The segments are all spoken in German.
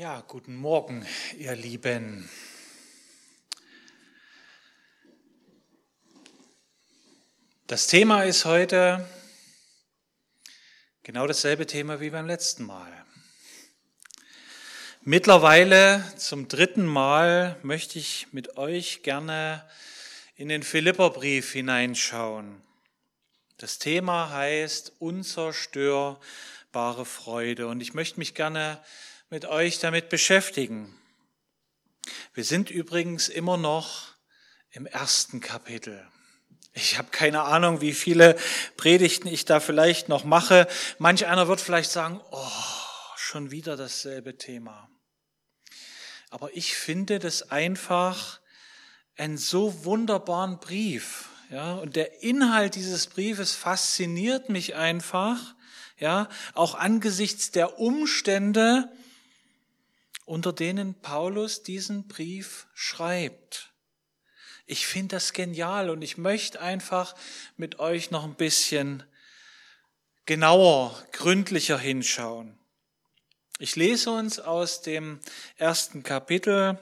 Ja, guten Morgen, ihr Lieben. Das Thema ist heute genau dasselbe Thema wie beim letzten Mal. Mittlerweile zum 3. Mal möchte ich mit euch gerne in den Philipperbrief hineinschauen. Das Thema heißt unzerstörbare Freude und ich möchte mich gerne mit euch damit beschäftigen. Wir sind übrigens immer noch im 1. Kapitel. Ich habe keine Ahnung, wie viele Predigten ich da vielleicht noch mache. Manch einer wird vielleicht sagen, schon wieder dasselbe Thema. Aber ich finde das einfach einen so wunderbaren Brief. Ja, und der Inhalt dieses Briefes fasziniert mich einfach, ja, auch angesichts der Umstände, unter denen Paulus diesen Brief schreibt. Ich finde das genial und ich möchte einfach mit euch noch ein bisschen genauer, gründlicher hinschauen. Ich lese uns aus dem 1. Kapitel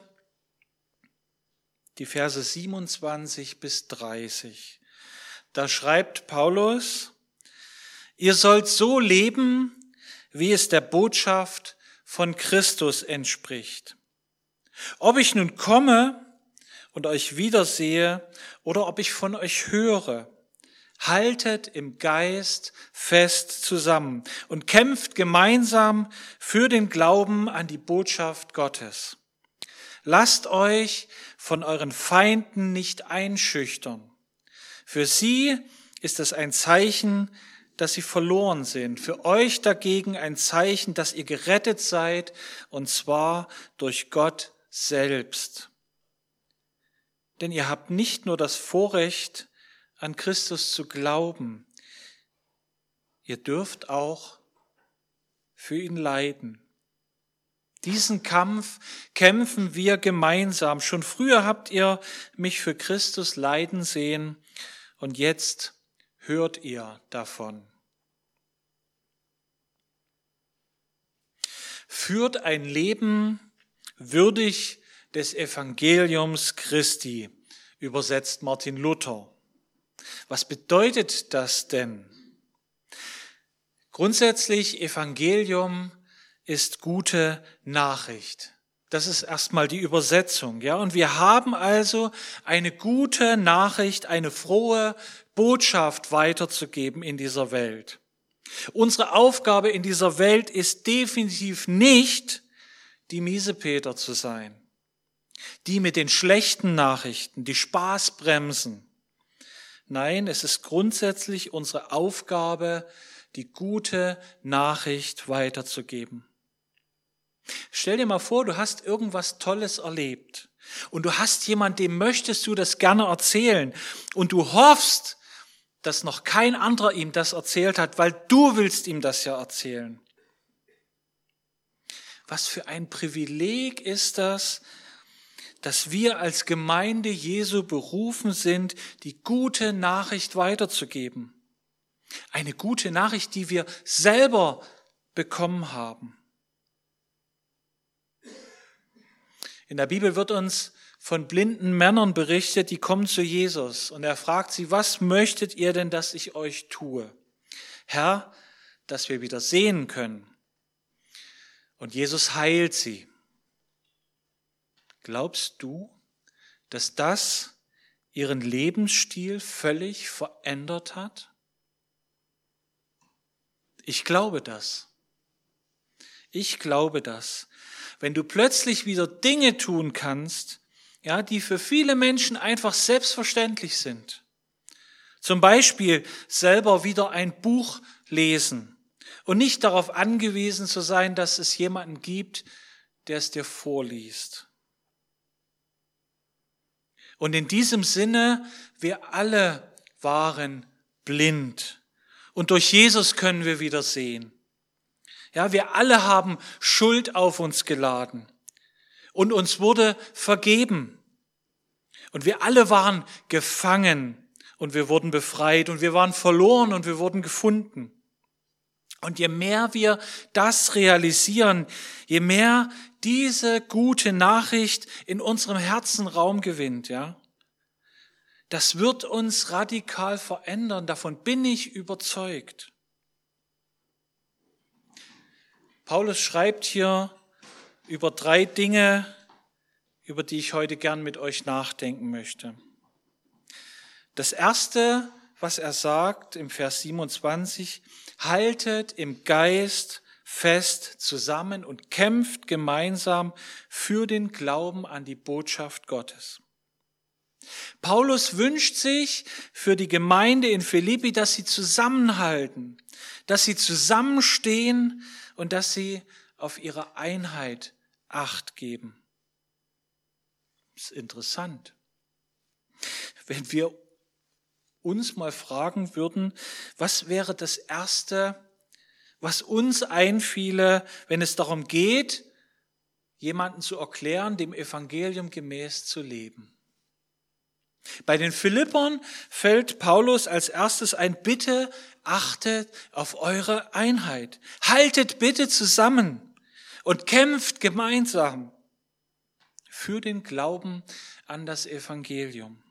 die Verse 27 bis 30. Da schreibt Paulus: Ihr sollt so leben, wie es der Botschaft von Christus entspricht. Ob ich nun komme und euch wiedersehe oder ob ich von euch höre, haltet im Geist fest zusammen und kämpft gemeinsam für den Glauben an die Botschaft Gottes. Lasst euch von euren Feinden nicht einschüchtern. Für sie ist es ein Zeichen, dass sie verloren sind. Für euch dagegen ein Zeichen, dass ihr gerettet seid, und zwar durch Gott selbst. Denn ihr habt nicht nur das Vorrecht, an Christus zu glauben, ihr dürft auch für ihn leiden. Diesen Kampf kämpfen wir gemeinsam. Schon früher habt ihr mich für Christus leiden sehen und jetzt hört ihr davon. Führt ein Leben würdig des Evangeliums Christi, übersetzt Martin Luther. Was bedeutet das denn? Grundsätzlich, Evangelium ist gute Nachricht. Das ist erstmal die Übersetzung, ja. Und wir haben also eine gute Nachricht, eine frohe Botschaft weiterzugeben in dieser Welt. Unsere Aufgabe in dieser Welt ist definitiv nicht, die Miesepeter zu sein. Die mit den schlechten Nachrichten, die Spaßbremsen. Nein, es ist grundsätzlich unsere Aufgabe, die gute Nachricht weiterzugeben. Stell dir mal vor, du hast irgendwas Tolles erlebt und du hast jemanden, dem möchtest du das gerne erzählen und du hoffst, dass noch kein anderer ihm das erzählt hat, weil du willst ihm das ja erzählen. Was für ein Privileg ist das, dass wir als Gemeinde Jesu berufen sind, die gute Nachricht weiterzugeben. Eine gute Nachricht, die wir selber bekommen haben. In der Bibel wird uns von blinden Männern berichtet, die kommen zu Jesus und er fragt sie, was möchtet ihr denn, dass ich euch tue? Herr, dass wir wieder sehen können. Und Jesus heilt sie. Glaubst du, dass das ihren Lebensstil völlig verändert hat? Ich glaube das. Ich glaube das. Wenn du plötzlich wieder Dinge tun kannst, ja, die für viele Menschen einfach selbstverständlich sind. Zum Beispiel selber wieder ein Buch lesen und nicht darauf angewiesen zu sein, dass es jemanden gibt, der es dir vorliest. Und in diesem Sinne, wir alle waren blind. Und durch Jesus können wir wieder sehen. Ja, wir alle haben Schuld auf uns geladen. Und uns wurde vergeben. Und wir alle waren gefangen und wir wurden befreit. Und wir waren verloren und wir wurden gefunden. Und je mehr wir das realisieren, je mehr diese gute Nachricht in unserem Herzen Raum gewinnt, ja, das wird uns radikal verändern. Davon bin ich überzeugt. Paulus schreibt hier über 3 Dinge, über die ich heute gern mit euch nachdenken möchte. Das erste, was er sagt im Vers 27, haltet im Geist fest zusammen und kämpft gemeinsam für den Glauben an die Botschaft Gottes. Paulus wünscht sich für die Gemeinde in Philippi, dass sie zusammenhalten, dass sie zusammenstehen und dass sie auf ihre Einheit Acht geben. Das ist interessant. Wenn wir uns mal fragen würden, was wäre das Erste, was uns einfiele, wenn es darum geht, jemanden zu erklären, dem Evangelium gemäß zu leben. Bei den Philippern fällt Paulus als erstes ein: Bitte achtet auf eure Einheit. Haltet bitte zusammen und kämpft gemeinsam für den Glauben an das Evangelium.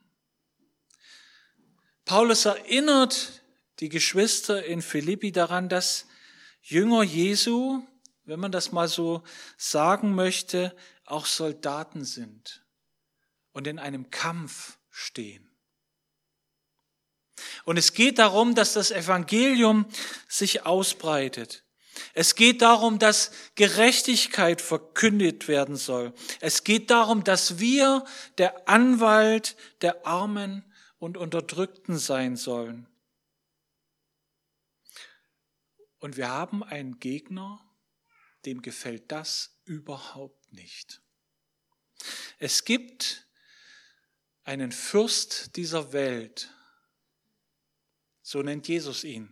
Paulus erinnert die Geschwister in Philippi daran, dass Jünger Jesu, wenn man das mal so sagen möchte, auch Soldaten sind und in einem Kampf stehen. Und es geht darum, dass das Evangelium sich ausbreitet. Es geht darum, dass Gerechtigkeit verkündet werden soll. Es geht darum, dass wir der Anwalt der Armen und Unterdrückten sein sollen. Und wir haben einen Gegner, dem gefällt das überhaupt nicht. Es gibt einen Fürst dieser Welt, so nennt Jesus ihn.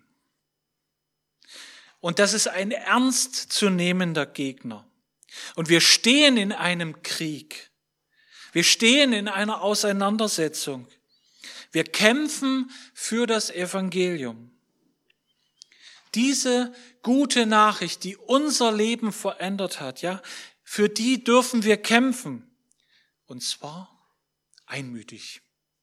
Und das ist ein ernstzunehmender Gegner. Und wir stehen in einem Krieg. Wir stehen in einer Auseinandersetzung. Wir kämpfen für das Evangelium. Diese gute Nachricht, die unser Leben verändert hat, ja, für die dürfen wir kämpfen. Und zwar einmütig.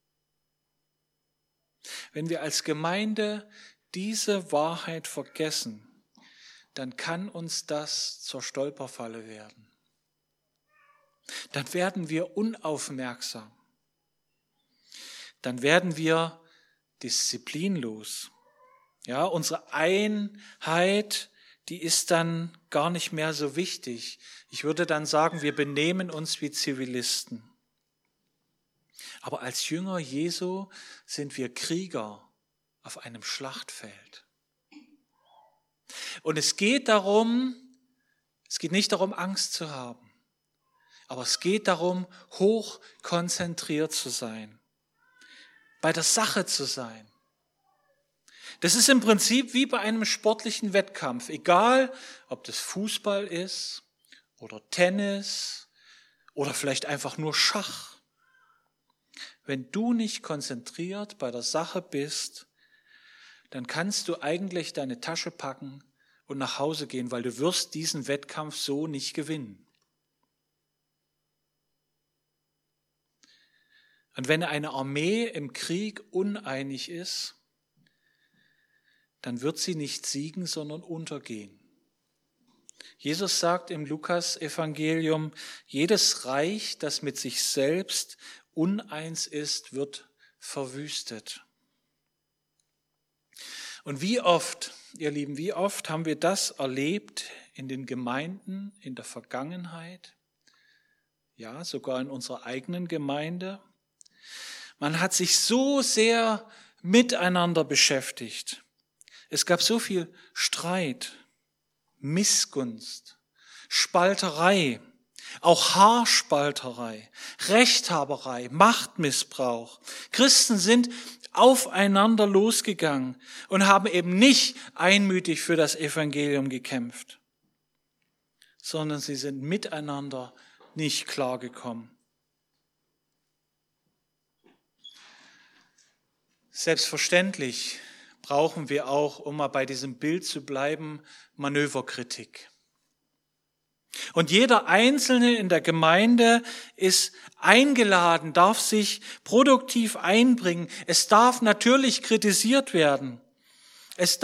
Wenn wir als Gemeinde diese Wahrheit vergessen, dann kann uns das zur Stolperfalle werden. Dann werden wir unaufmerksam. Dann werden wir disziplinlos. Ja, unsere Einheit, die ist dann gar nicht mehr so wichtig. Ich würde dann sagen, wir benehmen uns wie Zivilisten. Aber als Jünger Jesu sind wir Krieger auf einem Schlachtfeld. Und es geht nicht darum, Angst zu haben, aber es geht darum, hoch konzentriert zu sein, bei der Sache zu sein. Das ist im Prinzip wie bei einem sportlichen Wettkampf, egal ob das Fußball ist oder Tennis oder vielleicht einfach nur Schach. Wenn du nicht konzentriert bei der Sache bist, dann kannst du eigentlich deine Tasche packen und nach Hause gehen, weil du wirst diesen Wettkampf so nicht gewinnen. Und wenn eine Armee im Krieg uneinig ist, dann wird sie nicht siegen, sondern untergehen. Jesus sagt im Lukas-Evangelium, jedes Reich, das mit sich selbst uneins ist, wird verwüstet. Und wie oft, ihr Lieben, wie oft haben wir das erlebt in den Gemeinden in der Vergangenheit? Ja, sogar in unserer eigenen Gemeinde. Man hat sich so sehr miteinander beschäftigt. Es gab so viel Streit, Missgunst, Spalterei, auch Haarspalterei, Rechthaberei, Machtmissbrauch. Christen sind aufeinander losgegangen und haben eben nicht einmütig für das Evangelium gekämpft, sondern sie sind miteinander nicht klargekommen. Selbstverständlich brauchen wir auch, um mal bei diesem Bild zu bleiben, Manöverkritik. Und jeder Einzelne in der Gemeinde ist eingeladen, darf sich produktiv einbringen. Es darf natürlich kritisiert werden. Es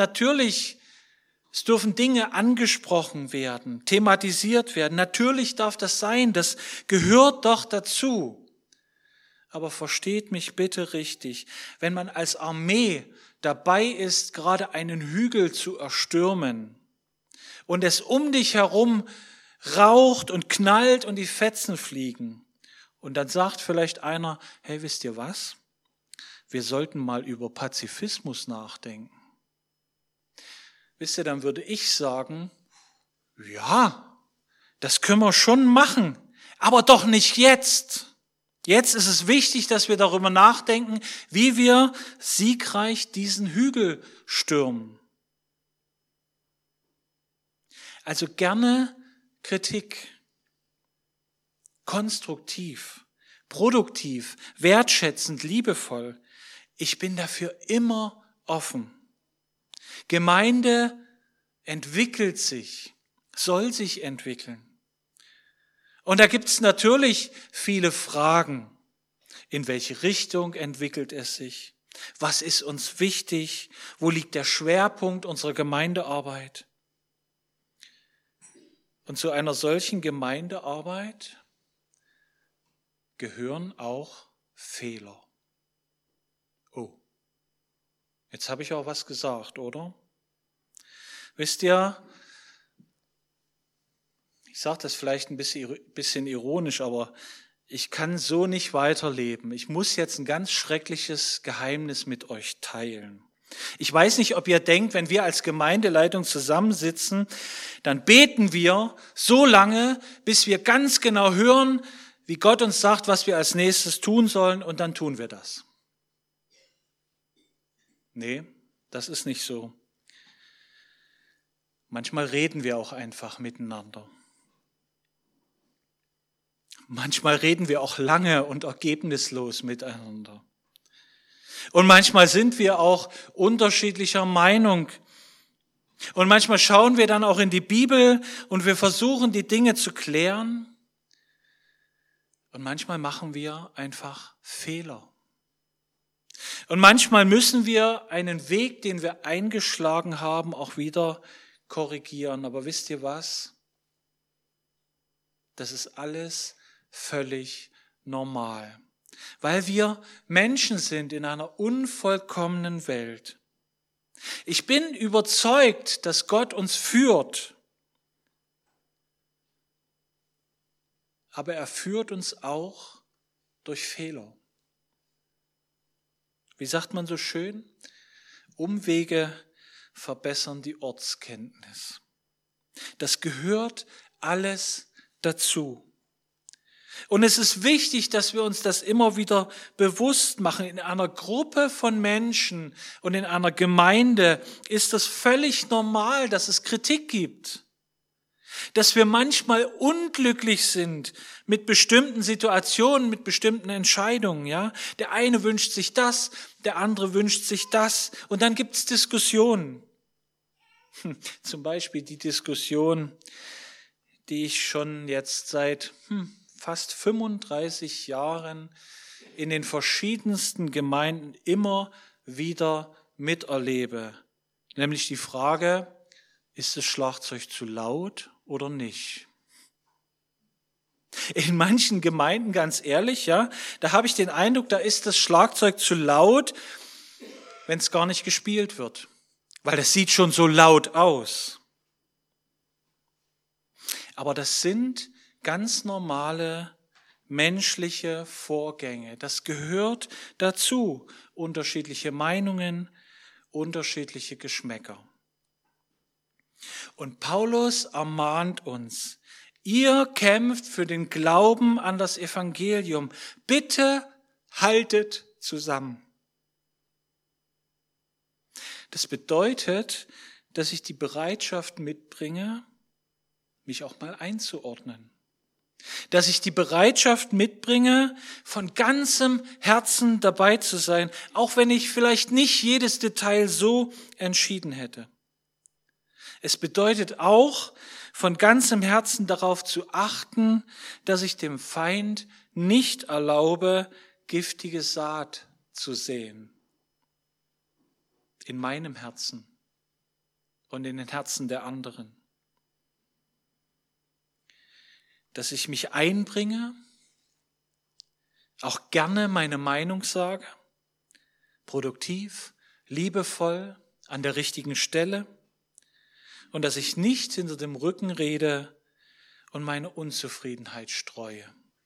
dürfen Dinge angesprochen werden, thematisiert werden. Natürlich darf das sein, das gehört doch dazu. Aber versteht mich bitte richtig, wenn man als Armee dabei ist, gerade einen Hügel zu erstürmen und es um dich herum raucht und knallt und die Fetzen fliegen, und dann sagt vielleicht einer, hey, wisst ihr was? Wir sollten mal über Pazifismus nachdenken. Wisst ihr, dann würde ich sagen, ja, das können wir schon machen, aber doch nicht jetzt. Jetzt ist es wichtig, dass wir darüber nachdenken, wie wir siegreich diesen Hügel stürmen. Also gerne Kritik, konstruktiv, produktiv, wertschätzend, liebevoll. Ich bin dafür immer offen. Gemeinde entwickelt sich, soll sich entwickeln. Und da gibt es natürlich viele Fragen. In welche Richtung entwickelt es sich? Was ist uns wichtig? Wo liegt der Schwerpunkt unserer Gemeindearbeit? Und zu einer solchen Gemeindearbeit gehören auch Fehler. Oh, jetzt habe ich auch was gesagt, oder? Wisst ihr, ich sage das vielleicht ein bisschen ironisch, aber ich kann so nicht weiterleben. Ich muss jetzt ein ganz schreckliches Geheimnis mit euch teilen. Ich weiß nicht, ob ihr denkt, wenn wir als Gemeindeleitung zusammensitzen, dann beten wir so lange, bis wir ganz genau hören, wie Gott uns sagt, was wir als nächstes tun sollen, und dann tun wir das. Nee, das ist nicht so. Manchmal reden wir auch einfach miteinander. Manchmal reden wir auch lange und ergebnislos miteinander. Und manchmal sind wir auch unterschiedlicher Meinung. Und manchmal schauen wir dann auch in die Bibel und wir versuchen, die Dinge zu klären. Und manchmal machen wir einfach Fehler. Und manchmal müssen wir einen Weg, den wir eingeschlagen haben, auch wieder korrigieren. Aber wisst ihr was? Das ist alles völlig normal, weil wir Menschen sind in einer unvollkommenen Welt. Ich bin überzeugt, dass Gott uns führt, aber er führt uns auch durch Fehler. Wie sagt man so schön? Umwege verbessern die Ortskenntnis. Das gehört alles dazu. Und es ist wichtig, dass wir uns das immer wieder bewusst machen. In einer Gruppe von Menschen und in einer Gemeinde ist es völlig normal, dass es Kritik gibt. Dass wir manchmal unglücklich sind mit bestimmten Situationen, mit bestimmten Entscheidungen. Ja? Der eine wünscht sich das, der andere wünscht sich das. Und dann gibt es Diskussionen. Zum Beispiel die Diskussion, die ich schon jetzt seit fast 35 Jahren in den verschiedensten Gemeinden immer wieder miterlebe. Nämlich die Frage, ist das Schlagzeug zu laut oder nicht? In manchen Gemeinden, ganz ehrlich, ja, da habe ich den Eindruck, da ist das Schlagzeug zu laut, wenn es gar nicht gespielt wird. Weil das sieht schon so laut aus. Aber das sind ganz normale menschliche Vorgänge. Das gehört dazu. Unterschiedliche Meinungen, unterschiedliche Geschmäcker. Und Paulus ermahnt uns, ihr kämpft für den Glauben an das Evangelium. Bitte haltet zusammen. Das bedeutet, dass ich die Bereitschaft mitbringe, mich auch mal einzuordnen. dass ich die Bereitschaft mitbringe, von ganzem Herzen dabei zu sein, auch wenn ich vielleicht nicht jedes Detail so entschieden hätte. Es bedeutet auch, von ganzem Herzen darauf zu achten, dass ich dem Feind nicht erlaube, giftige Saat zu säen. In meinem Herzen und in den Herzen der anderen. Dass ich mich einbringe, auch gerne meine Meinung sage, produktiv, liebevoll, an der richtigen Stelle, und dass ich nicht hinter dem Rücken rede und meine Unzufriedenheit streue.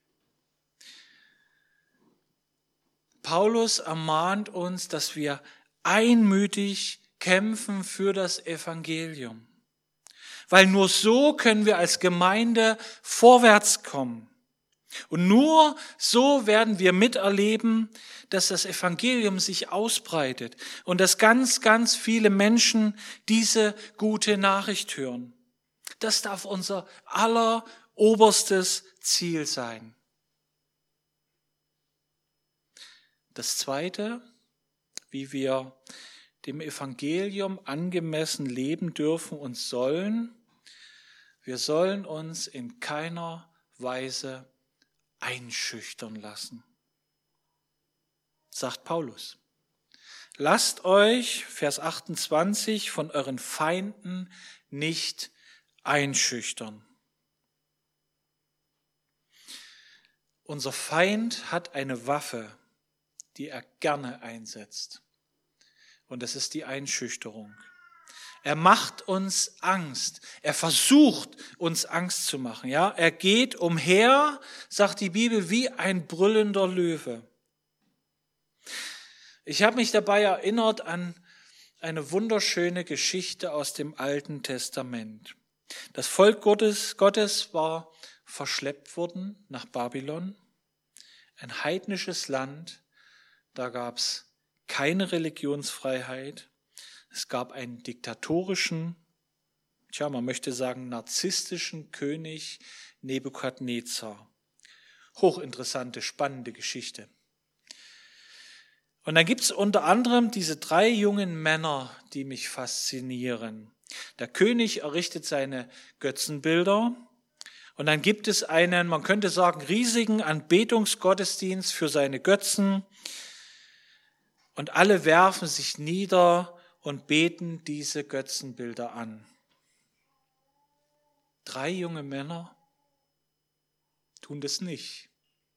Paulus ermahnt uns, dass wir einmütig kämpfen für das Evangelium. Weil nur so können wir als Gemeinde vorwärts kommen. Und nur so werden wir miterleben, dass das Evangelium sich ausbreitet und dass ganz, ganz viele Menschen diese gute Nachricht hören. Das darf unser alleroberstes Ziel sein. Das Zweite, wie wir dem Evangelium angemessen leben dürfen und sollen, wir sollen uns in keiner Weise einschüchtern lassen, sagt Paulus. Lasst euch, Vers 28, von euren Feinden nicht einschüchtern. Unser Feind hat eine Waffe, die er gerne einsetzt. Und das ist die Einschüchterung. Er macht uns Angst. Er versucht, uns Angst zu machen. Ja, er geht umher, sagt die Bibel, wie ein brüllender Löwe. Ich habe mich dabei erinnert an eine wunderschöne Geschichte aus dem Alten Testament. Das Volk Gottes war verschleppt worden nach Babylon, ein heidnisches Land. Da gab es keine Religionsfreiheit. Es gab einen diktatorischen, man möchte sagen narzisstischen König Nebukadnezar. Hochinteressante, spannende Geschichte. Und dann gibt es unter anderem diese 3 jungen Männer, die mich faszinieren. Der König errichtet seine Götzenbilder und dann gibt es einen, man könnte sagen, riesigen Anbetungsgottesdienst für seine Götzen und alle werfen sich nieder und beten diese Götzenbilder an. 3 junge Männer tun das nicht.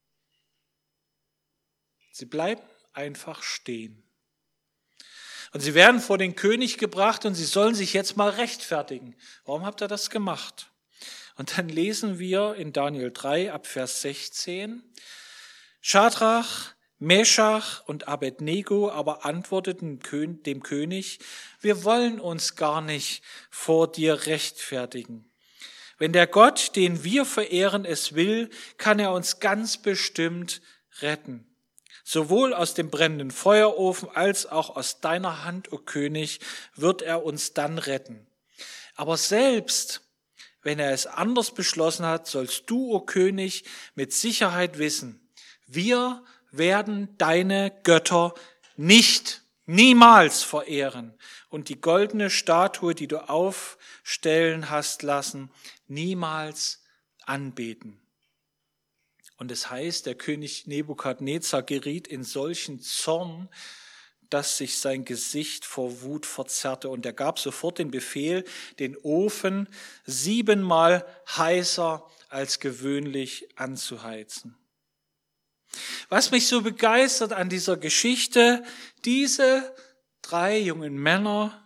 Sie bleiben einfach stehen. Und sie werden vor den König gebracht und sie sollen sich jetzt mal rechtfertigen. Warum habt ihr das gemacht? Und dann lesen wir in Daniel 3 ab Vers 16, Schadrach, Meschach und Abednego aber antworteten dem König, wir wollen uns gar nicht vor dir rechtfertigen. Wenn der Gott, den wir verehren, es will, kann er uns ganz bestimmt retten. Sowohl aus dem brennenden Feuerofen als auch aus deiner Hand, o König, wird er uns dann retten. Aber selbst wenn er es anders beschlossen hat, sollst du, o König, mit Sicherheit wissen, wir werden deine Götter niemals verehren und die goldene Statue, die du aufstellen hast lassen, niemals anbeten. Und es heißt, der König Nebukadnezar geriet in solchen Zorn, dass sich sein Gesicht vor Wut verzerrte. Und er gab sofort den Befehl, den Ofen 7-mal heißer als gewöhnlich anzuheizen. Was mich so begeistert an dieser Geschichte, diese 3 jungen Männer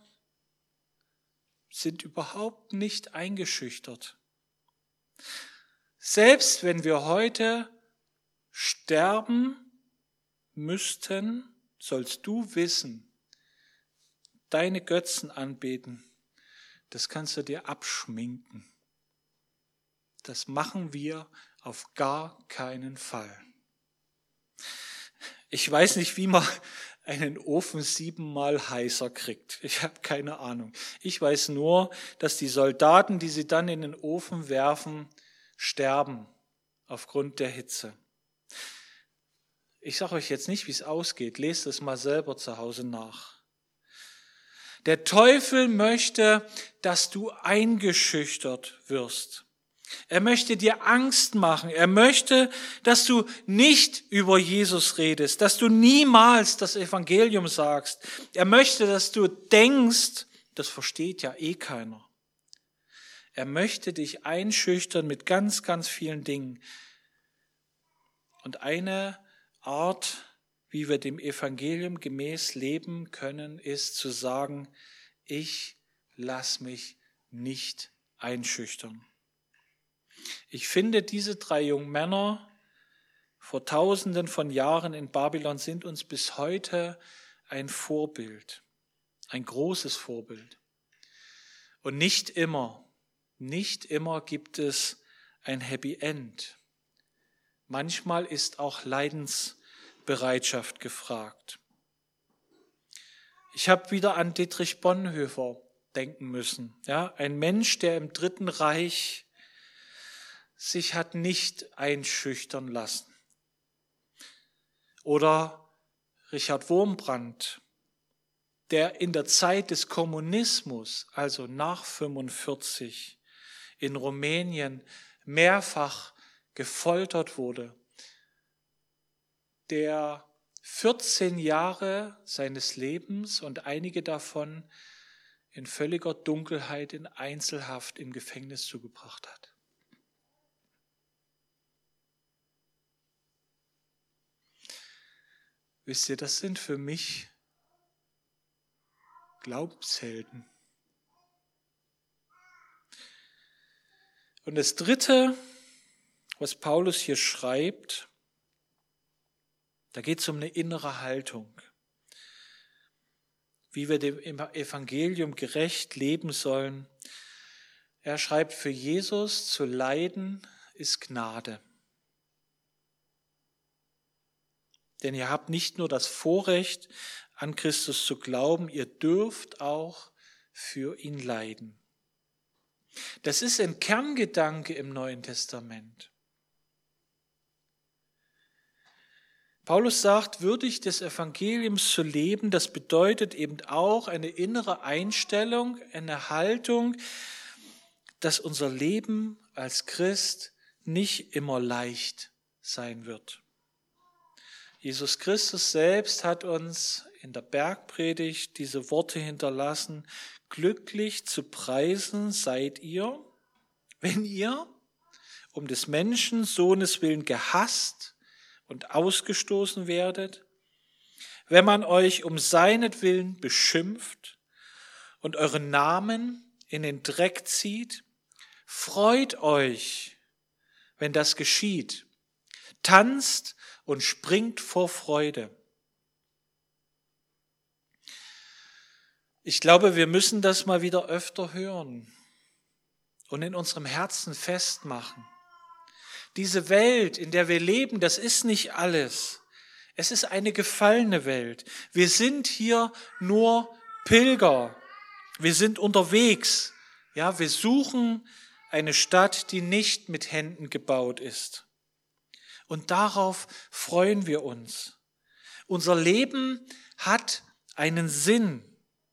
sind überhaupt nicht eingeschüchtert. Selbst wenn wir heute sterben müssten, sollst du wissen, deine Götzen anbeten, das kannst du dir abschminken. Das machen wir auf gar keinen Fall. Ich weiß nicht, wie man einen Ofen 7-mal heißer kriegt. Ich habe keine Ahnung. Ich weiß nur, dass die Soldaten, die sie dann in den Ofen werfen, sterben. aufgrund der Hitze. Ich sage euch jetzt nicht, wie es ausgeht. Lest es mal selber zu Hause nach. Der Teufel möchte, dass du eingeschüchtert wirst. Er möchte dir Angst machen. Er möchte, dass du nicht über Jesus redest, dass du niemals das Evangelium sagst. Er möchte, dass du denkst, das versteht ja eh keiner. Er möchte dich einschüchtern mit ganz, ganz vielen Dingen. Und eine Art, wie wir dem Evangelium gemäß leben können, ist zu sagen, ich lasse mich nicht einschüchtern. Ich finde, diese 3 jungen Männer vor Tausenden von Jahren in Babylon sind uns bis heute ein Vorbild, ein großes Vorbild. Und nicht immer gibt es ein Happy End. Manchmal ist auch Leidensbereitschaft gefragt. Ich habe wieder an Dietrich Bonhoeffer denken müssen. Ja, ein Mensch, der im Dritten Reich sich hat nicht einschüchtern lassen. Oder Richard Wurmbrand, der in der Zeit des Kommunismus, also nach 1945, in Rumänien mehrfach gefoltert wurde, der 14 Jahre seines Lebens und einige davon in völliger Dunkelheit in Einzelhaft im Gefängnis zugebracht hat. Wisst ihr, das sind für mich Glaubenshelden. Und das Dritte, was Paulus hier schreibt, da geht es um eine innere Haltung, wie wir dem Evangelium gerecht leben sollen. Er schreibt, für Jesus zu leiden ist Gnade. Denn ihr habt nicht nur das Vorrecht, an Christus zu glauben, ihr dürft auch für ihn leiden. Das ist ein Kerngedanke im Neuen Testament. Paulus sagt, würdig des Evangeliums zu leben, das bedeutet eben auch eine innere Einstellung, eine Haltung, dass unser Leben als Christ nicht immer leicht sein wird. Jesus Christus selbst hat uns in der Bergpredigt diese Worte hinterlassen: Glücklich zu preisen seid ihr, wenn ihr um des Menschensohnes willen gehasst und ausgestoßen werdet, wenn man euch um seinetwillen beschimpft und euren Namen in den Dreck zieht. Freut euch, wenn das geschieht. Tanzt und springt vor Freude. Ich glaube, wir müssen das mal wieder öfter hören und in unserem Herzen festmachen. Diese Welt, in der wir leben, das ist nicht alles. Es ist eine gefallene Welt. Wir sind hier nur Pilger. Wir sind unterwegs. Ja, wir suchen eine Stadt, die nicht mit Händen gebaut ist. Und darauf freuen wir uns. Unser Leben hat einen Sinn.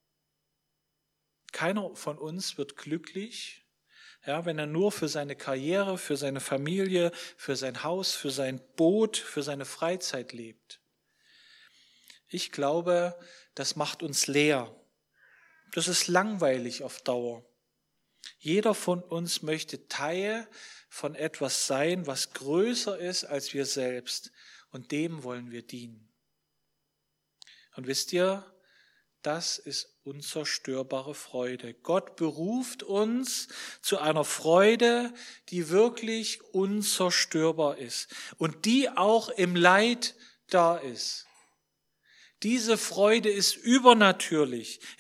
Keiner von uns wird glücklich, ja, wenn er nur für seine Karriere, für seine Familie, für sein Haus, für sein Boot, für seine Freizeit lebt. Ich glaube, das macht uns leer. Das ist langweilig auf Dauer. Jeder von uns möchte Teil von etwas sein, was größer ist als wir selbst. Und dem wollen wir dienen. Und wisst ihr, das ist unzerstörbare Freude. Gott beruft uns zu einer Freude, die wirklich unzerstörbar ist und die auch im Leid da ist. Diese Freude ist übernatürlich.